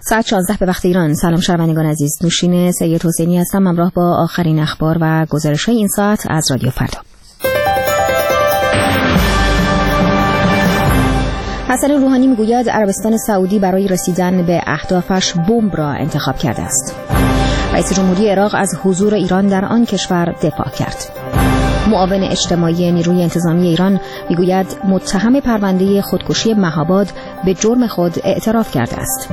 ساعت 16 به وقت ایران. سلام شنوندگان عزیز، نوشین سید حسینی هستم همراه با آخرین اخبار و گزارش‌های این ساعت از رادیو فردا. حسن روحانی میگوید عربستان سعودی برای رسیدن به اهدافش بمب را انتخاب کرده است. رئیس جمهوری عراق از حضور ایران در آن کشور دفاع کرد. معاون اجتماعی نیروی انتظامی ایران میگوید متهم پرونده خودکشی مهاباد به جرم خود اعتراف کرده است.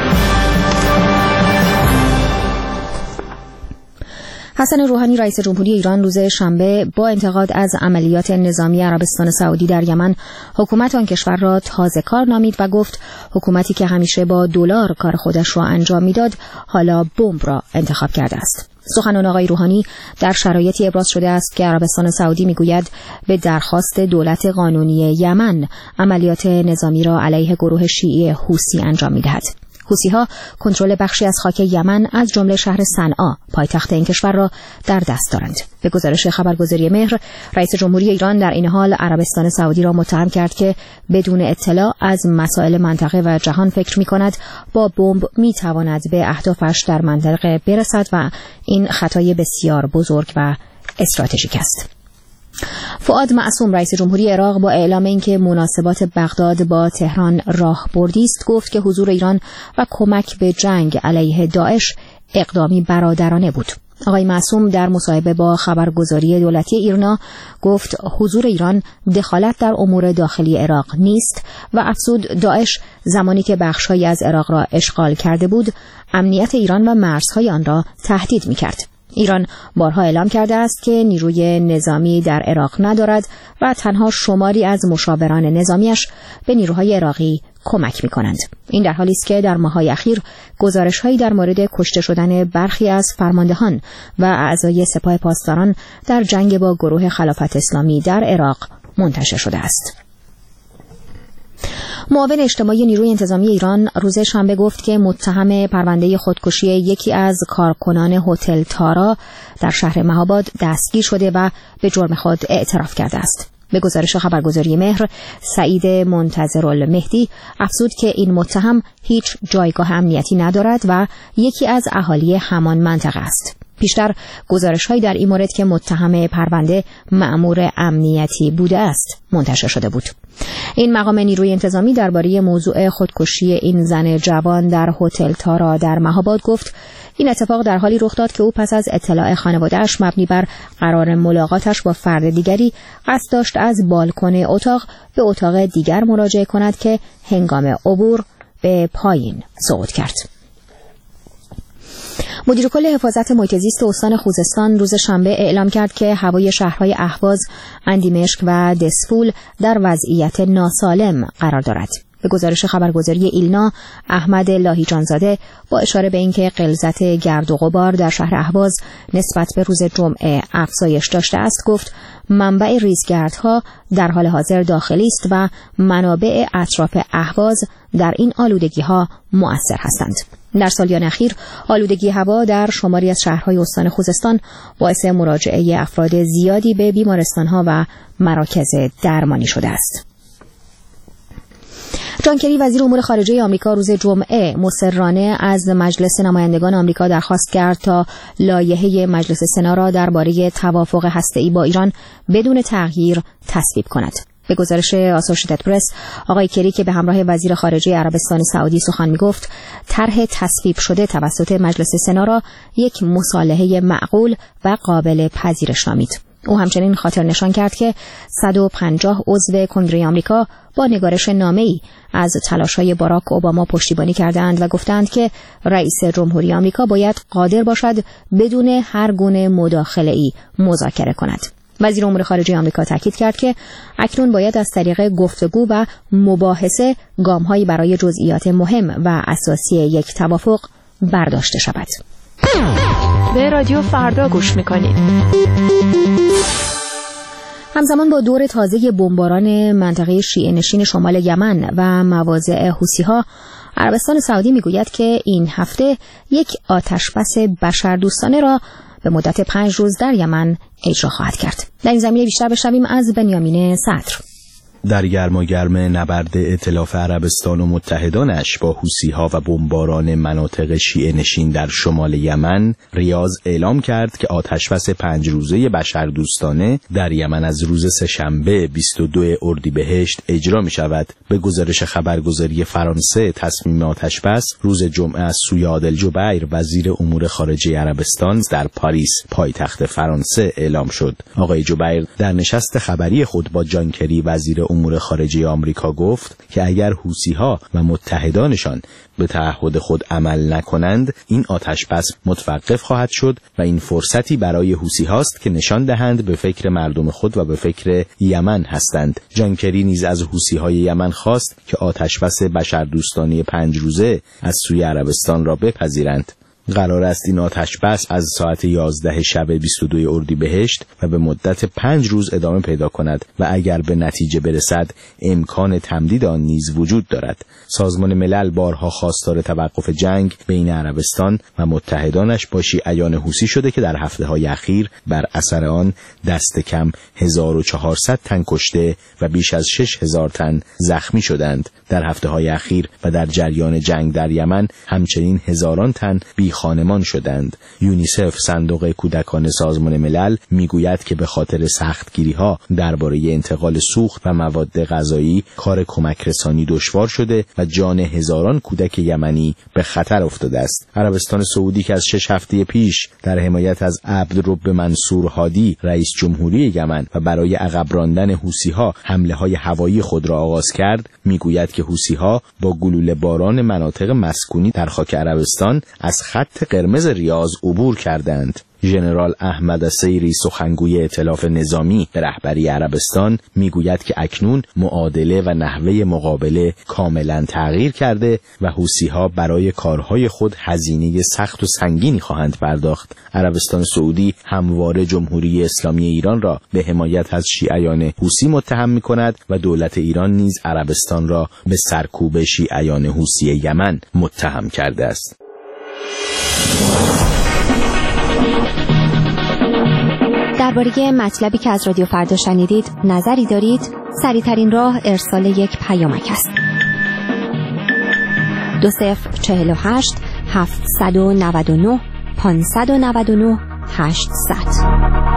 حسن روحانی رئیس جمهوری ایران روز شنبه با انتقاد از عملیات نظامی عربستان سعودی در یمن حکومت آن کشور را تازه‌کار نامید و گفت حکومتی که همیشه با دلار کار خودش را انجام میداد حالا بمب را انتخاب کرده است. سخنان آقای روحانی در شرایطی ابراز شده است که عربستان سعودی میگوید به درخواست دولت قانونی یمن عملیات نظامی را علیه گروه شیعی حوثی انجام میدهد. حوثی‌ها کنترل بخشی از خاک یمن از جمله شهر صنعا پایتخت این کشور را در دست دارند. به گزارش خبرگزاری مهر، رئیس جمهوری ایران در این حال عربستان سعودی را متهم کرد که بدون اطلاع از مسائل منطقه و جهان فکر می‌کند با بمب می‌تواند به اهدافش در منطقه برسد و این خطای بسیار بزرگ و استراتژیک است. فؤاد معصوم رئیس جمهوری عراق با اعلام اینکه مناسبات بغداد با تهران راهبردی است گفت که حضور ایران و کمک به جنگ علیه داعش اقدامی برادرانه بود. آقای معصوم در مصاحبه با خبرگزاری دولتی ایرنا گفت حضور ایران دخالت در امور داخلی عراق نیست و افزود داعش زمانی که بخش‌هایی از عراق را اشغال کرده بود امنیت ایران و مرزهای آن را تهدید می‌کرد. ایران بارها اعلام کرده است که نیروی نظامی در عراق ندارد و تنها شماری از مشاوران نظامیش به نیروهای عراقی کمک می‌کنند. این در حالی است که در ماه‌های اخیر گزارش‌هایی در مورد کشته شدن برخی از فرماندهان و اعضای سپاه پاسداران در جنگ با گروه خلافت اسلامی در عراق منتشر شده است. معاون اجتماعی نیروی انتظامی ایران روز شنبه گفت که متهم پرونده خودکشی یکی از کارکنان هتل تارا در شهر مهاباد دستگیر شده و به جرم خود اعتراف کرده است. به گزارش خبرگزاری مهر، سعید منتظرالمهدی افزود که این متهم هیچ جایگاه امنیتی ندارد و یکی از اهالی همان منطقه است. پیشتر گزارش‌هایی در این مورد که متهم پرونده مأمور امنیتی بوده است منتشر شده بود. این مقام نیروی انتظامی درباره موضوع خودکشی این زن جوان در هتل تارا در مهاباد گفت این اتفاق در حالی رخ داد که او پس از اطلاع خانواده‌اش مبنی بر قرار ملاقاتش با فرد دیگری قصد داشت از بالکن اتاق به اتاق دیگر مراجعه کند که هنگام عبور به پایین سقوط کرد. مدیر کل حفاظت محیط زیست استان خوزستان روز شنبه اعلام کرد که هوای شهرهای اهواز، اندیمشک و دسفول در وضعیت ناسالم قرار دارد. به گزارش خبرگزاری ایلنا، احمد لاهیجانزاده با اشاره به اینکه غلظت گرد و غبار در شهر اهواز نسبت به روز جمعه افزایش داشته است گفت منبع ریزگردها در حال حاضر داخلی است و منابع اطراف اهواز در این آلودگی‌ها مؤثر هستند. در سالیان اخیر آلودگی هوا در شماری از شهرهای استان خوزستان باعث مراجعه افراد زیادی به بیمارستان‌ها و مراکز درمانی شده است. جان کری وزیر امور خارجه آمریکا روز جمعه مصرانه از مجلس نمایندگان آمریکا درخواست کرد تا لایحه مجلس سنا را درباره توافق هسته‌ای با ایران بدون تغییر تصویب کند. به گزارش آسوشیتد پرس، آقای کری که به همراه وزیر خارجه عربستان سعودی سخن می‌گفت، طرح تصویب شده توسط مجلس سنا را یک مصالحه معقول و قابل پذیرش نامید. او همچنین خاطر نشان کرد که 150 عضو کنگره آمریکا با نگارش نامه‌ای از تلاش‌های باراک اوباما پشتیبانی کردند و گفتند که رئیس جمهوری آمریکا باید قادر باشد بدون هر گونه مداخله‌ای مذاکره کند. وزیر امور خارجه آمریکا تاکید کرد که اکنون باید از طریق گفتگو و مباحثه گام‌هایی برای جزئیات مهم و اساسی یک توافق برداشته شود. به رادیو فردا گوش می‌کنید. همزمان با دور تازه بمباران منطقه شیعه نشین شمال یمن و مواضع حوثی‌ها، عربستان سعودی میگوید که این هفته یک آتشبس بشردوستانه را به مدت 5 روز در یمن اجرا خواهد کرد. در این زمینه بیشتر بشنویم از بنیامین صدر. در گرماگرم نبرد ائتلاف عربستان و متحدانش با حوثی‌ها و بمباران مناطق شیعه نشین در شمال یمن، ریاض اعلام کرد که آتشبس 5 روزه بشردوستانه در یمن از روز سه‌شنبه 22 اردیبهشت اجرا می شود. به گزارش خبرگزاری فرانسه، تصمیم آتشبس روز جمعه از سوی عادل جبیر وزیر امور خارجه عربستان در پاریس پایتخت فرانسه اعلام شد. آقای جبیر در نشست خبری خود با جان کری وزیر امور خارجه آمریکا گفت که اگر حوثی‌ها و متحدانشان به تعهد خود عمل نکنند، این آتشبس متوقف خواهد شد و این فرصتی برای حوثی‌هاست که نشان دهند به فکر مردم خود و به فکر یمن هستند. جان کری نیز از حوثی‌های یمن خواست که آتشبس بشردوستانه 5 روزه از سوی عربستان را بپذیرند. قرار است این آتشبس از ساعت 11 شب 22 اردیبهشت و به مدت 5 روز ادامه پیدا کند و اگر به نتیجه برسد امکان تمدید آن نیز وجود دارد. سازمان ملل بارها خواستار توقف جنگ بین عربستان و متحدانش با شیعیان حوثی شده که در هفته‌های اخیر بر اثر آن دست کم 1400 تن کشته و بیش از 6000 تن زخمی شدند. در هفته‌های اخیر و در جریان جنگ در یمن همچنین هزاران تن خانمان شدند. یونیسف، صندوق کودکان سازمان ملل، میگوید که به خاطر سختگیری‌ها درباره انتقال سوخت و مواد غذایی کار کمک رسانی دشوار شده و جان هزاران کودک یمنی به خطر افتاده است. عربستان سعودی که از 6 هفته پیش در حمایت از عبدالرب منصور هادی رئیس جمهوری یمن و برای عقب راندن حوثی‌ها حمله‌های هوایی خود را آغاز کرد، میگوید که حوثی‌ها با گلوله باران مناطق مسکونی در خاک عربستان از خط قرمز ریاض عبور کردند. ژنرال احمد السیری، سخنگوی ائتلاف نظامی به رهبری عربستان، میگوید که اکنون معادله و نحوه مقابله کاملا تغییر کرده و حوثی‌ها برای کارهای خود هزینه سخت و سنگینی خواهند پرداخت. عربستان سعودی همواره جمهوری اسلامی ایران را به حمایت از شیعیان حوثی متهم می‌کند و دولت ایران نیز عربستان را به سرکوب شیعیان حوثی یمن متهم کرده است. درباره مطلبی که از رادیو فردا شنیدید نظری دارید؟ سریع‌ترین راه ارسال یک پیامک است. 2048 799 599 800.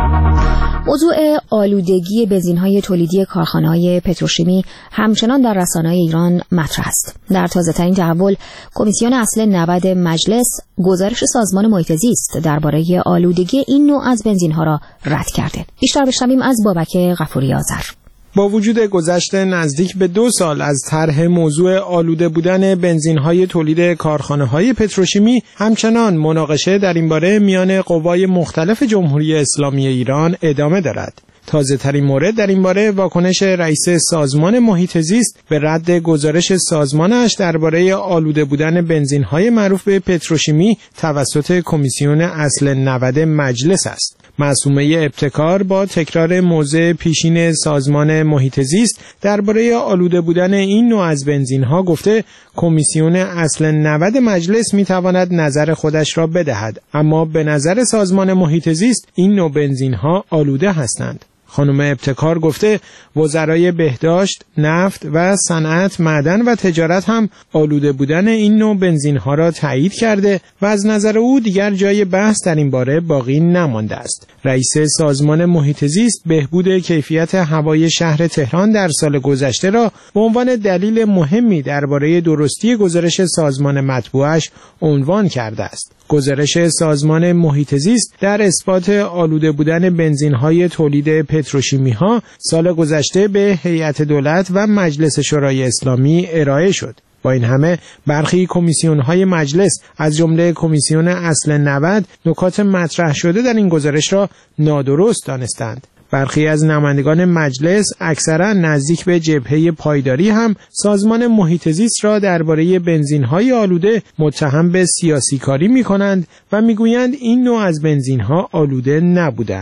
موضوع آلودگی بنزین‌های تولیدی کارخانه‌های پتروشیمی همچنان در رسانه‌های ایران مطرح است. در تازه‌ترین تحول، کمیسیون اصل 90 مجلس گزارش سازمان محیط زیست درباره آلودگی این نوع از بنزین‌ها را رد کرده. بیشتر بشنویم از بابک غفوری آذر. با وجود گذشت نزدیک به 2 سال از طرح موضوع آلوده بودن بنزین‌های تولید کارخانه‌های پتروشیمی، همچنان مناقشه در این باره میان قوای مختلف جمهوری اسلامی ایران ادامه دارد. تازه‌ترین مورد در این باره واکنش رئیس سازمان محیط زیست به رد گزارش سازمانش درباره آلوده بودن بنزین‌های معروف به پتروشیمی توسط کمیسیون اصل 90 مجلس است. معصومه ابتکار با تکرار موضع پیشین سازمان محیط زیست درباره آلوده بودن این نوع از بنزین‌ها گفته کمیسیون اصل 90 مجلس می‌تواند نظر خودش را بدهد، اما به نظر سازمان محیط زیست این نوع بنزین‌ها آلوده هستند. خانم ابتکار گفته وزرای بهداشت، نفت و صنعت، معدن و تجارت هم آلوده بودن این نوع بنزین‌ها را تایید کرده و از نظر او دیگر جای بحث در این باره باقی نمانده است. رئیس سازمان محیط زیست بهبود کیفیت هوای شهر تهران در سال گذشته را به عنوان دلیل مهمی درباره درستی گزارش سازمان مطبوعش عنوان کرده است. گزارش سازمان محیط زیست در اثبات آلوده بودن بنزین‌های تولید پتروشیمی‌ها سال گذشته به هیئت دولت و مجلس شورای اسلامی ارائه شد. با این همه برخی کمیسیون‌های مجلس از جمله کمیسیون اصل 90 نکات مطرح شده در این گزارش را نادرست دانستند. برخی از نمایندگان مجلس اکثرا نزدیک به جبهه پایداری هم سازمان محیط زیست را درباره بنزین‌های آلوده متهم به سیاسی کاری می‌کنند و می‌گویند این نوع از بنزین‌ها آلوده نبودند.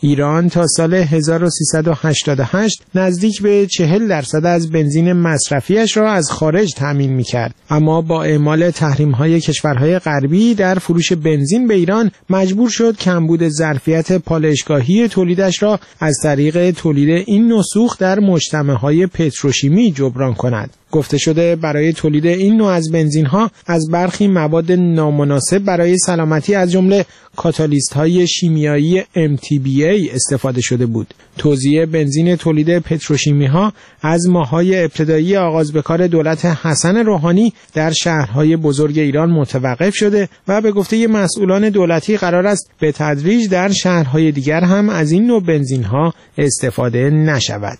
ایران تا سال 1388 نزدیک به 40% از بنزین مصرفیش را از خارج تامین می‌کرد، اما با اعمال تحریم‌های کشورهای غربی در فروش بنزین به ایران مجبور شد کمبود ظرفیت پالایشگاهی تولیدش را از طریق تولید این نوع سوخت در مجتمع‌های پتروشیمی جبران کند. گفته شده برای تولید این نوع از بنزین‌ها از برخی مواد نامناسب برای سلامتی از جمله کاتالیست‌های شیمیایی MTBA استفاده شده بود. توزیع بنزین تولید پتروشیمی‌ها از ماه‌های ابتدایی آغاز به کار دولت حسن روحانی در شهرهای بزرگ ایران متوقف شده و به گفته مسئولان دولتی قرار است به تدریج در شهرهای دیگر هم از این نوع بنزین‌ها استفاده نشود.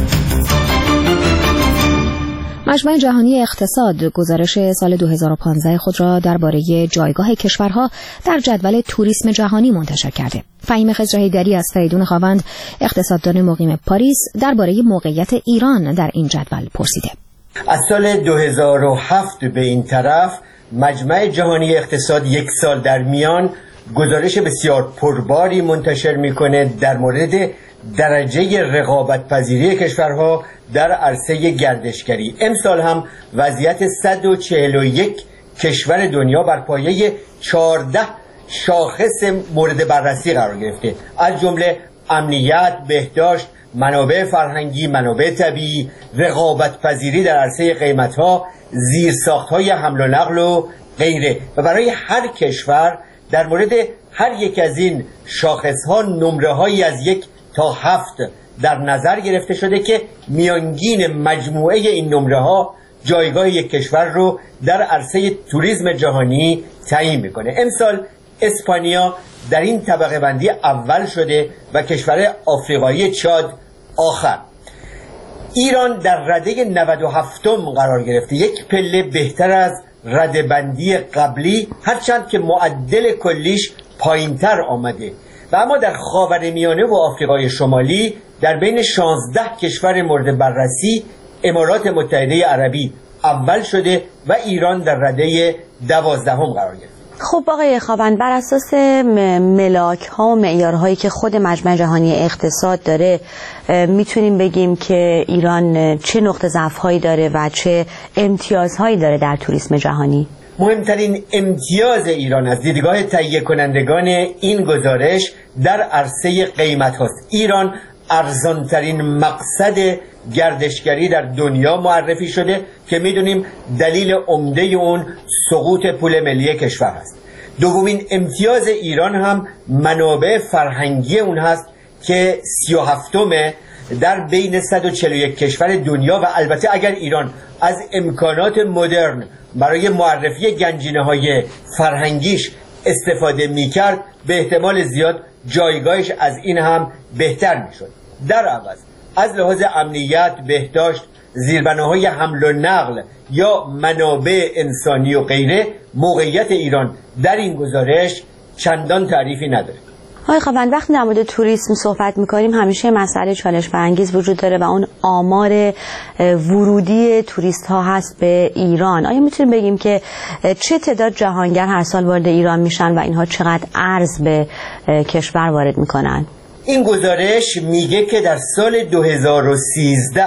مجمع جهانی اقتصاد گزارش سال 2015 خود را درباره جایگاه کشورها در جدول توریسم جهانی منتشر کرده. فهیم خضرحیدری از فریدون خاوند، اقتصاددان مقیم پاریس، درباره موقعیت ایران در این جدول پرسیده. از سال 2007 به این طرف مجمع جهانی اقتصاد یک سال در میان گزارش بسیار پرباری منتشر میکنه در مورد درجه رقابت پذیری کشورها در عرصه گردشگری. امسال هم وضعیت 141 کشور دنیا بر پایه 14 شاخص مورد بررسی قرار گرفته، از جمله امنیت، بهداشت، منابع فرهنگی، منابع طبیعی، رقابت پذیری در عرصه قیمت‌ها، زیرساخت‌های حمل و نقل و غیره. و برای هر کشور در مورد هر یک از این شاخص‌ها نمره‌هایی از 1 تا 7 در نظر گرفته شده که میانگین مجموعه این نمره‌ها جایگاه یک کشور رو در عرصه توریسم جهانی تعیین میکنه. امسال اسپانیا در این طبقه بندی اول شده و کشور آفریقایی چاد آخر. ایران در رده 97م قرار گرفته، یک پله بهتر از رده بندی قبلی، هرچند که معدل کلیش پایینتر آمده. و اما در خاورمیانه و آفریقای شمالی در بین 16 کشور مورد بررسی امارات متحده عربی اول شده و ایران در رده 12م قرار گرفته. خب آقای خاوند، بر اساس ملاک ها و معیارهایی که خود مجمع جهانی اقتصاد داره میتونیم بگیم که ایران چه نقطه ضعف هایی داره و چه امتیازهایی داره در توریسم جهانی؟ مهمترین امتیاز ایران از دیدگاه تهیه کنندگان این گزارش در عرصه قیمت هاست. ایران ارزانترین مقصد گردشگری در دنیا معرفی شده که میدونیم دلیل عمده اون سقوط پول ملی کشور هست. دومین امتیاز ایران هم منابع فرهنگی اون هست که 37م در بین 141 کشور دنیا و البته اگر ایران از امکانات مدرن برای معرفی گنجینه‌های فرهنگیش استفاده می‌کرد به احتمال زیاد جایگاهش از این هم بهتر می‌شد. در عوض از لحاظ امنیت، بهداشت، زیربناهای حمل و نقل یا منابع انسانی و غیره موقعیت ایران در این گزارش چندان تعریفی نداره. آقای خاوند، وقتی در مورد توریسم صحبت می‌کنیم همیشه مسئله چالش برانگیز وجود داره و اون آمار ورودی توریست ها هست به ایران. آیا میتونیم بگیم که چه تعداد جهانگر هر سال وارد ایران میشن و اینها چقدر ارز به کشور وارد میکنن؟ این گزارش میگه که در سال 2013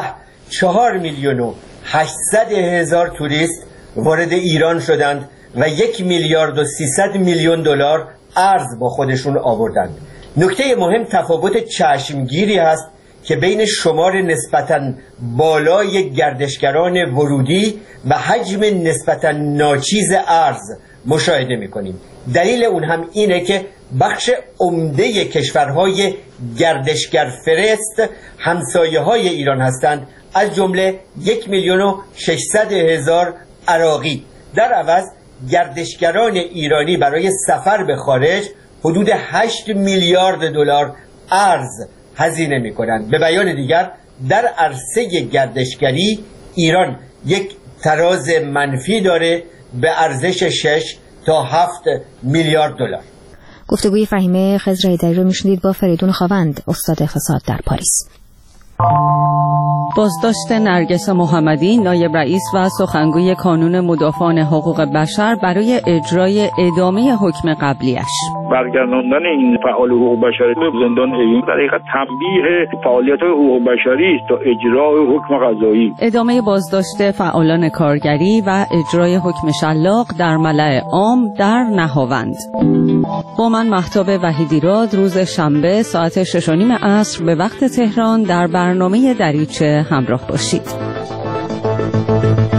4,800,000 توریست وارد ایران شدند و 1,300,000,000 دلار ارز با خودشون آوردند. نکته مهم تفاوت چشمگیری هست که بین شمار نسبتاً بالای گردشگران ورودی و حجم نسبتاً ناچیز ارز مشاهده می‌کنیم. دلیل اون هم اینه که بخش عمده کشورهای گردشگر فرست همسایه‌های ایران هستند، از جمله 1,600,000 عراقی. در عوض گردشگران ایرانی برای سفر به خارج حدود 8 میلیارد دلار ارز هزینه می‌کنند. به بیان دیگر در عرصه گردشگری ایران یک تراز منفی داره به ارزش 6 تا 7 میلیارد دلار. گفتگوی فهیم خضرحیدری رو میشنید با فریدون خاوند، استاد اقتصاد در پاریس. بازداشت نرگس محمدی، نایب رئیس و سخنگوی کانون مدافعان حقوق بشر برای اجرای ادامه حکم قبلیش. برگرداندن این فعال حقوق بشری به زندان اوین در حقیقت تنبیه فعالیت‌های حقوق بشری است تا اجرای حکم قضایی. ادامه بازداشت فعالان کارگری و اجرای حکم شلاق در ملأ عام در نهاوند. با من مهتاب وحیدیراد روز شنبه ساعت 6:30 عصر به وقت تهران در برنامه دریچه همراه باشید.